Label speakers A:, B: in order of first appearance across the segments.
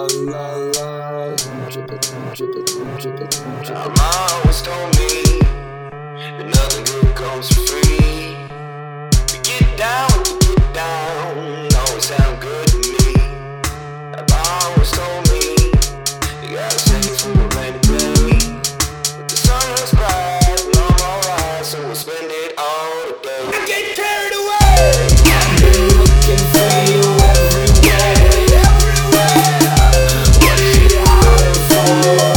A: Mama always told me that nothing good comes for free. To get down, always sound good to me. Mama always told me you gotta save it for a rainy day. But the sun looks bright and I'm alright, so we'll spend it all today. I get carried away. I've been looking for you everywhere. What you hiding for?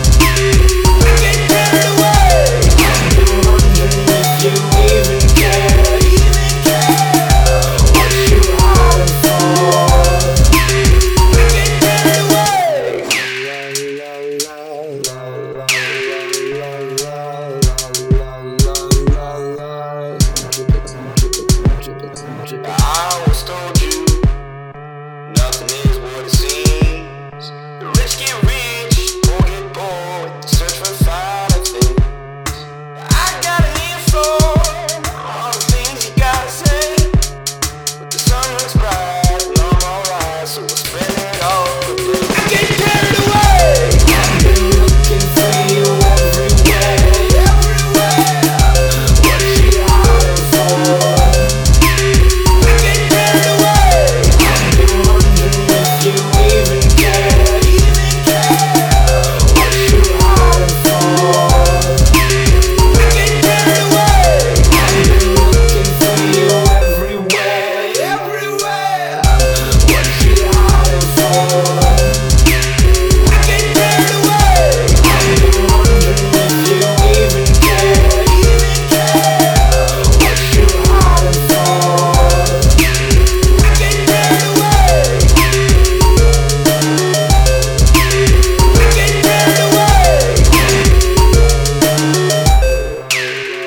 A: I always told you, nothing is what it seems. The rich get rich, poor get poor, search for finer things. I got an ear for all the things you gotta say, but the sun looks bright and I'm alright, so we'll spend it all today. I get carried away. I've been looking for you everywhere. What you hiding for?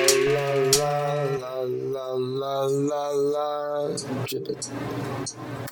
A: Drip it.